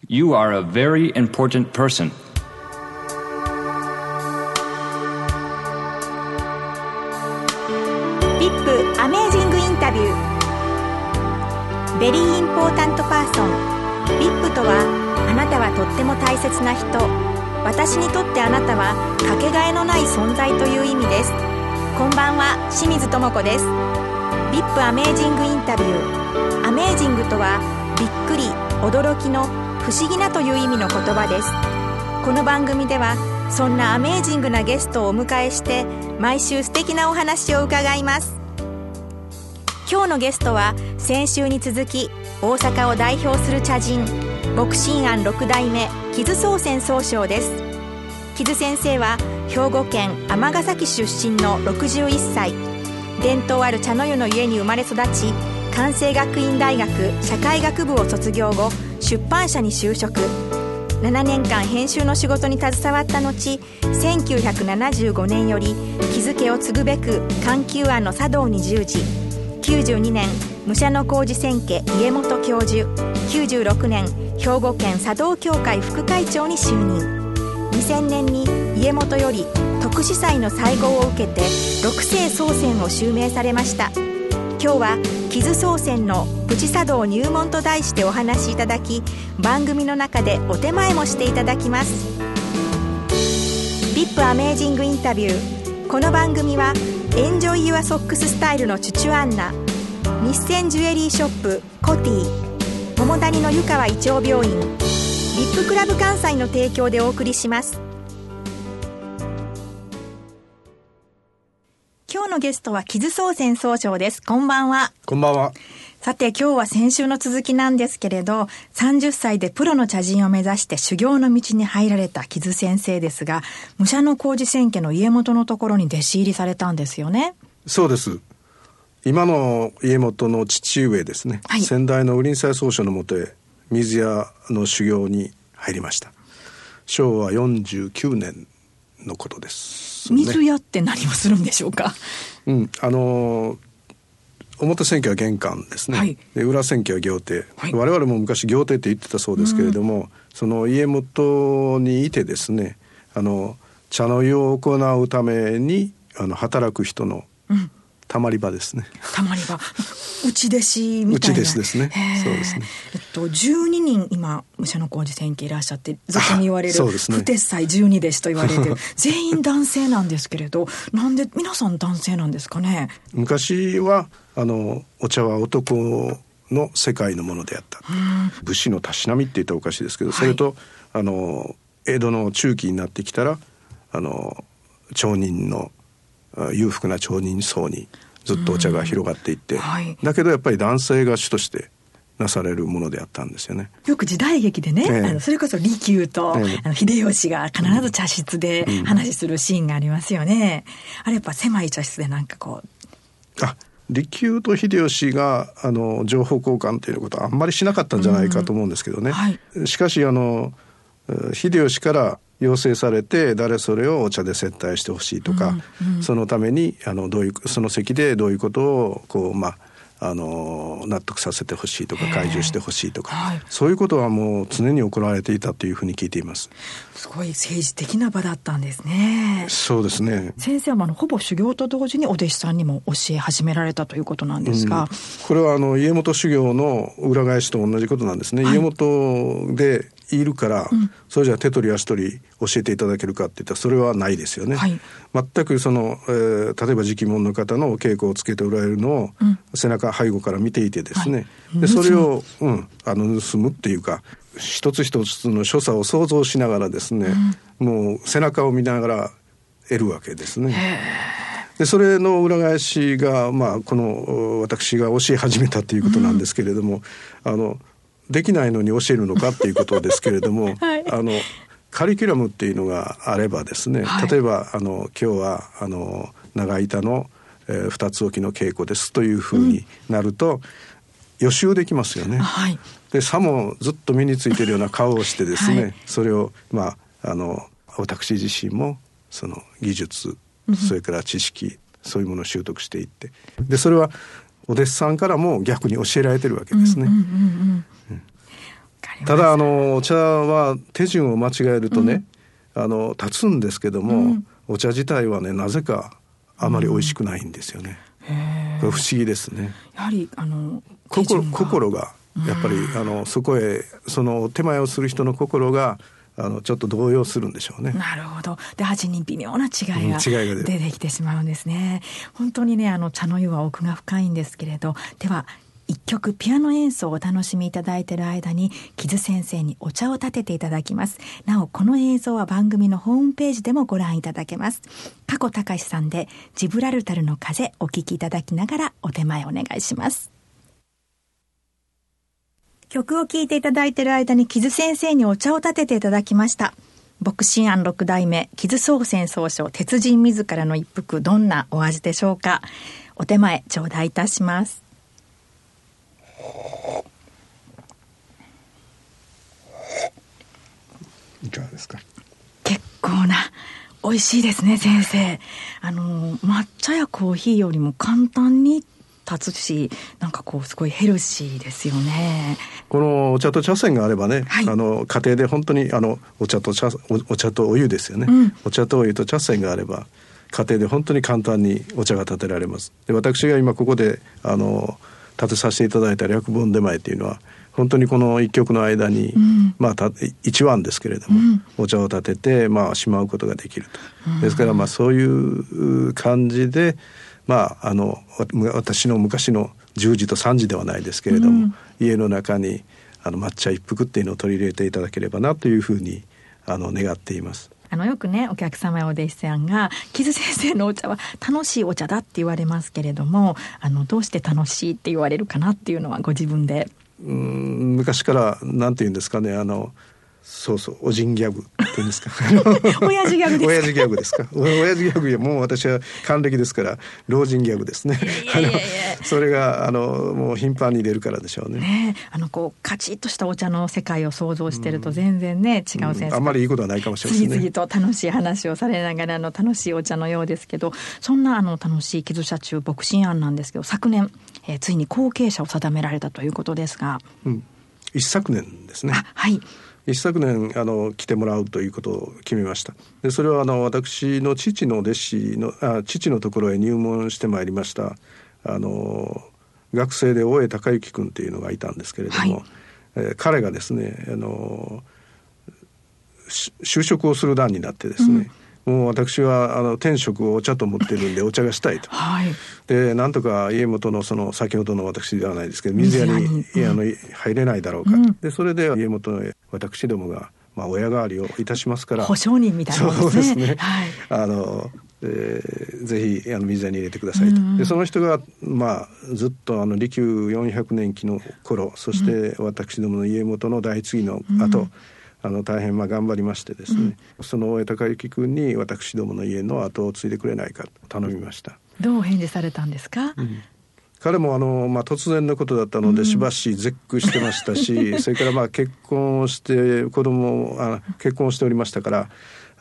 You are a very important person. VIP アメージングインタビュー。ベリーインポータントパーソン。 VIP とは、あなたはとっても大切な人、私にとってあなたはかけがえのない存在という意味です。こんばんは、清水智子です。 VIP アメージングインタビュー。アメージングとは、びっくり、驚きの、不思議なという意味の言葉です。この番組ではそんなアメージングなゲストをお迎えして毎週素敵なお話を伺います。今日のゲストは先週に続き大阪を代表する茶人牧神庵6代目木津宗泉宗匠です。木津先生は兵庫県尼崎出身の61歳。伝統ある茶の湯の家に生まれ育ち、関西学院大学社会学部を卒業後出版社に就職。7年間編集の仕事に携わった後、1975年より木津家を継ぐべく環球庵の茶道に従事。92年武者小路千家家元教授。96年兵庫県茶道協会副会長に就任。2000年に家元より徳司祭の祭号を受けて六世宗泉を襲名されました。今日は木津宗泉のプチ茶道入門と題してお話しいただき、番組の中でお手前もしていただきます。 VIP アメージングインタビュー。この番組はエンジョイユアソックススタイルのチュチュアンナ、日銭ジュエリーショップコティ、桃谷の湯川胃腸病院、 VIP クラブ関西の提供でお送りします。今日のゲストは木津宗泉宗匠です。こんばんは。 こんばんは。 さて今日は先週の続きなんですけれど、30歳でプロの茶人を目指して修行の道に入られた木津先生ですが、武者小路千家の家元のところに弟子入りされたんですよね。 そうです。今の家元の父上ですね、はい、先代の雲林斎宗匠のもとへ水屋の修行に入りました。昭和49年のことです、ね。 水屋って何をするんでしょうか。 表千家は玄関ですね、はい、で裏千家は行庭、はい、我々も昔行庭って言ってたそうですけれども、その家元にいてですね、茶の湯を行うために働く人のたまり場ですね。 たまり場、内弟子みたいな。 内弟子ですね。そうですね。 12人今武者小路千家いらっしゃって、俗に言われる不鉄斎12弟子と言われてる全員男性なんですけれど、なんで皆さん男性なんですかね。 昔はお茶は男の世界のものであった。武士のたしなみって言ったらおかしいですけど、それと江戸の中期になってきたら町人の裕福な町人層にずっとお茶が広がっていって、はい、だけどやっぱり男性が主としてなされるものであったんですよね。 よく時代劇でね、それこそ利休と、秀吉が必ず茶室で話するシーンがありますよね。あれやっぱ狭い茶室でなんかこう、 利休と秀吉が情報交換ということはあんまりしなかったんじゃないかと思うんですけどね、はい、しかし秀吉から要請されて誰それをお茶で接待してほしいとか、そのためにその席でどういうことを納得させてほしいとか開示してほしいとか、はい、そういうことはもう常に行われていたというふうに聞いています。 すごい政治的な場だったんですね。 そうですね。 先生はほぼ修行と同時にお弟子さんにも教え始められたということなんですが、 これは家元修行の裏返しと同じことなんですね、はい、家元でいるから、それじゃあ手取り足取り教えていただけるかっていったらそれはないですよね、はい、全く例えば直門の方の稽古をつけておられるのを、背中背後から見ていてですね、はい、でそれを、盗むっていうか一つ一つの所作を想像しながらですね、もう背中を見ながら得るわけですね。でそれの裏返しが、この私が教え始めたということなんですけれども、できないのに教えるのかっていうことですけれども、はい、カリキュラムっていうのがあればですね、はい、例えば今日は長板の、二つ置きの稽古ですというふうになると、予習できますよね、はい、でさもずっと身についているような顔をしてですね、はい、それを私自身もその技術、それから知識、そういうものを習得していって、でそれはお弟子さんからも逆に教えられてるわけですね。 ただお茶は手順を間違えるとね、立つんですけども、お茶自体はねなぜかあまり美味しくないんですよね。これ不思議ですね。 やはり心がやっぱりそこへその手前をする人の心がちょっと動揺するんでしょうね。 なるほど。で味に微妙な違いが出てきてしまうんですね。本当にね茶の湯は奥が深いんですけれど、では一曲ピアノ演奏をお楽しみいただいている間に木津先生にお茶を立てていただきます。なおこの映像は番組のホームページでもご覧いただけます。加古隆さんでジブラルタルの風お聴きいただきながらお手前お願いします。曲を聴いていただいている間に木津先生にお茶を立てていただきました。牧神庵六代目木津宗泉宗匠鉄人自らの一服、どんなお味でしょうか。お手前頂戴いたします。 いかがですか。 結構な美味しいですね先生。抹茶やコーヒーよりも簡単に立つし、なんかこうすごいヘルシーですよね。 このお茶と茶筅があればね、家庭で本当にお茶とお湯ですよね、お茶とお湯と茶筅があれば家庭で本当に簡単にお茶が立てられます。で私が今ここで立てさせていただいた略本出前っていうのは本当にこの一曲の間に、一碗ですけれども、お茶を立てて、しまうことができると。ですからそういう感じで、私の昔の10時と3時ではないですけれども、家の中に抹茶一服っていうのを取り入れていただければなというふうに願っています。 よくねお客様やお弟子さんが木津先生のお茶は楽しいお茶だって言われますけれども、どうして楽しいって言われるかなっていうのはご自分で昔からなんて言うんですかね、おじんギャグっていうんですか親父ギャグですか。 親父ギャグですか。親父ギャグやもう私は還暦ですから老人ギャグですね。それがもう頻繁に出るからでしょうね。 こうカチッとしたお茶の世界を想像してると全然ね、違う先生、 あんまりいいことはないかもしれませんね。 次々と楽しい話をされながらの楽しいお茶のようですけど、そんな楽しい木津社中牧神庵なんですけど、昨年、ついに後継者を定められたということですが、 一昨年ですね。一昨年来てもらうということを決めました。でそれは私の父の弟子の父のところへ入門してまいりました学生で大江孝之君というのがいたんですけれども、彼がですね就職をする段になってですね、もう私は天職をお茶と思ってるんでお茶がしたいと、でなんとか家元の先ほどの私ではないですけど水屋に入れないだろうか、でそれで家元の私どもが、親代わりをいたしますから保証人みたいなものですね。 ぜひ水屋に入れてくださいと、でその人が、ずっと利休400年期の頃、そして私どもの家元の代次の後、大変頑張りましてですね、その大江孝之君に私どもの家の後を継いでくれないかと頼みました。 どう返事されたんですか。 彼も突然のことだったのでしばし絶句してましたし、それから結婚をして結婚しておりましたから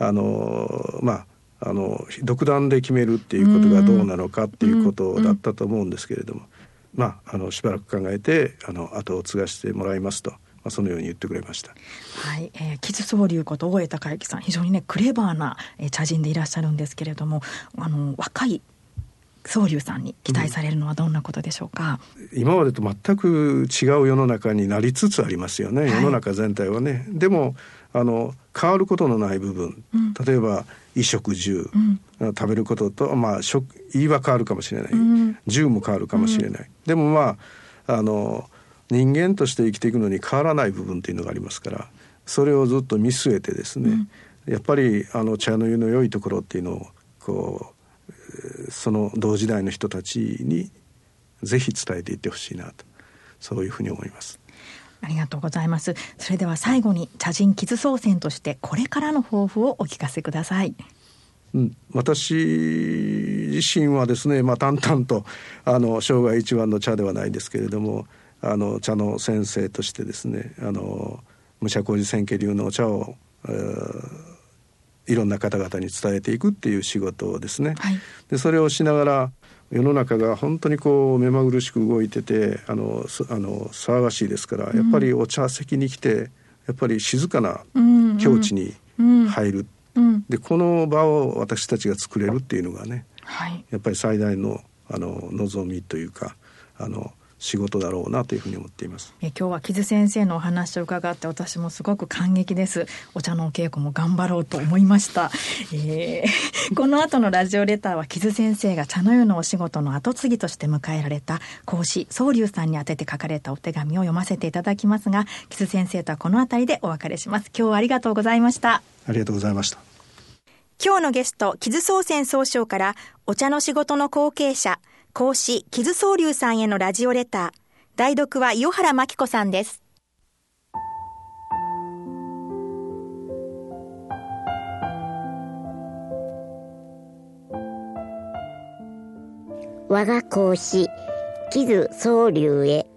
独断で決めるっていうことがどうなのかっていうことだったと思うんですけれども、しばらく考えて後を継がせてもらいますと、そのように言ってくれました。 木津宗龍こと大江孝之さん、非常にねクレバーな茶人でいらっしゃるんですけれども、若い宗龍さんに期待されるのはどんなことでしょうか。 今までと全く違う世の中になりつつありますよね、世の中全体はね。でも変わることのない部分、例えば衣食住、食べることと、言いは変わるかもしれない、住も変わるかもしれない、でも人間として生きていくのに変わらない部分というのがありますから、それをずっと見据えてですね、やっぱり茶の湯の良いところっていうのをその同時代の人たちにぜひ伝えていってほしいなと、そういうふうに思います。 ありがとうございます。それでは最後に茶人木津宗泉としてこれからの抱負をお聞かせください。 私自身はですね、淡々と生涯一番の茶ではないですけれども、茶の先生としてですね、武者小路千家流のお茶をいろんな方々に伝えていくっていう仕事をですね、でそれをしながら世の中が本当にこう目まぐるしく動いてて騒がしいですから、やっぱりお茶席に来てやっぱり静かな境地に入る、でこの場を私たちが作れるっていうのがね、やっぱり最大の望みというか仕事だろうなというふうに思っています。 今日は木津先生のお話を伺って私もすごく感激です。お茶のお稽古も頑張ろうと思いました。この後のラジオレターは木津先生が茶の湯のお仕事の後継ぎとして迎えられた孔子宗龍さんに宛てて書かれたお手紙を読ませていただきますが、木津先生とはこの辺りでお別れします。今日はありがとうございました。 ありがとうございました。 今日のゲスト、木津宗泉宗匠からお茶の仕事の後継者孔子木津宗龍さんへのラジオレター。代読は伊予原真紀子さんです。 我が孔子木津宗龍へ。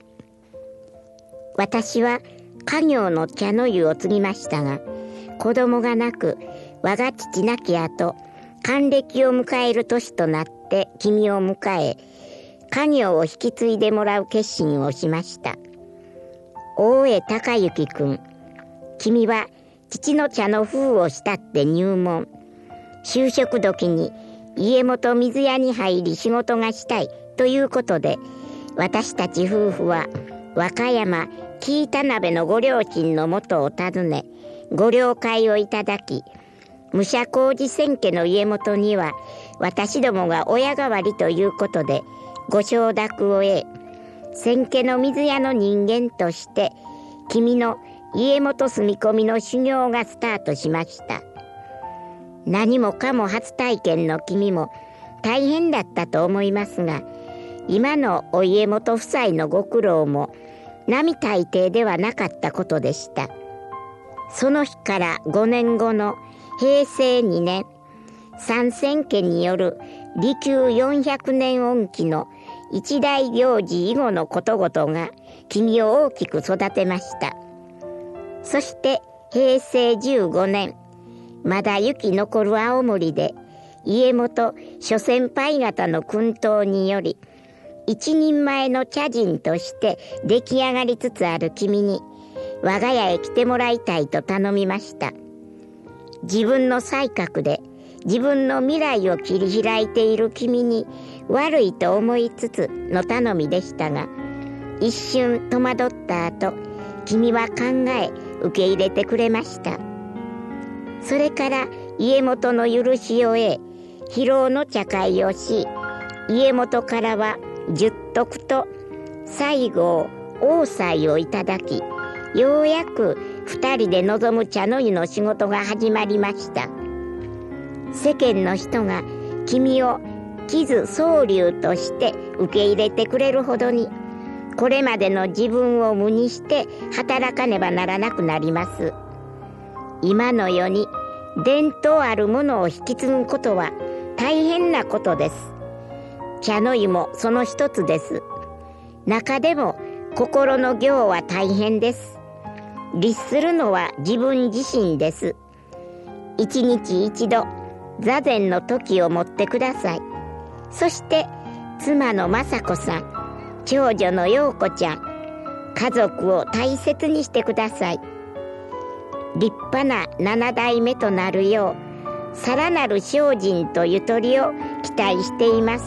私は家業の茶の湯を継ぎましたが、子供がなく我が父亡き後、還暦を迎える年となって君を迎え、家業を引き継いでもらう決心をしました。大江隆之君、君は父の茶の封を慕って入門。就職時に家元水屋に入り仕事がしたいということで、私たち夫婦は和歌山紀伊田辺のご両親のもとを訪ね、ご了解をいただき、武者小路千家の家元には私どもが親代わりということでご承諾を得、千家の水屋の人間として君の家元住み込みの修行がスタートしました。何もかも初体験の君も大変だったと思いますが、今のお家元夫妻のご苦労も並大抵ではなかったことでした。その日から5年後の平成2年、三千家による利休400年恩紀の一大行事以後のことごとが君を大きく育てました。そして平成15年、まだ雪残る青森で家元諸先輩方の薫陶により一人前の茶人として出来上がりつつある君に我が家へ来てもらいたいと頼みました。自分の才覚で自分の未来を切り開いている君に悪いと思いつつの頼みでしたが、一瞬戸惑った後、君は考え受け入れてくれました。それから家元の許しを得、披露の茶会をし、家元からは十徳と西郷王祭をいただき、ようやく二人で臨む茶の湯の仕事が始まりました。世間の人が君を木津宗龍として受け入れてくれるほどに、これまでの自分を無にして働かねばならなくなります。今の世に伝統あるものを引き継ぐことは大変なことです。茶の湯もその一つです。中でも心の行は大変です。律するのは自分自身です。一日一度座禅の時を持ってください。そして妻の雅子さん、長女の陽子ちゃん、家族を大切にしてください。立派な7代目となるよう、さらなる精進とゆとりを期待しています。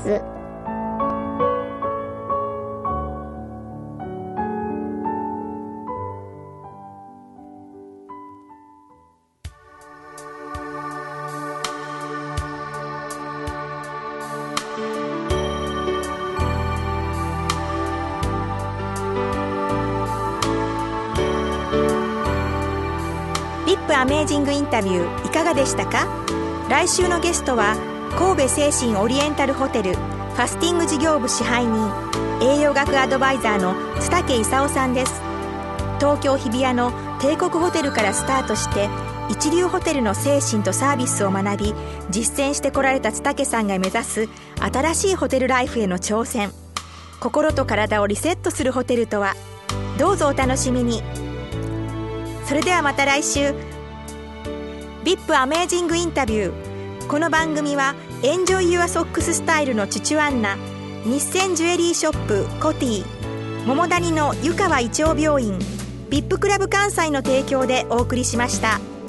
アメージングインタビューいかがでしたか？来週のゲストは神戸精神オリエンタルホテルファスティング事業部支配人、栄養学アドバイザーの津竹勲さんです。東京日比谷の帝国ホテルからスタートして一流ホテルの精神とサービスを学び実践してこられた津竹さんが目指す新しいホテルライフへの挑戦、心と体をリセットするホテルとは？どうぞお楽しみに。それではまた来週。VIP アメージングインタビュー。この番組はエンジョイユアソックススタイルのチュチュアンナ、 日銭ジュエリーショップコティ、桃谷の湯川胃腸病院、VIPクラブ関西の提供でお送りしました。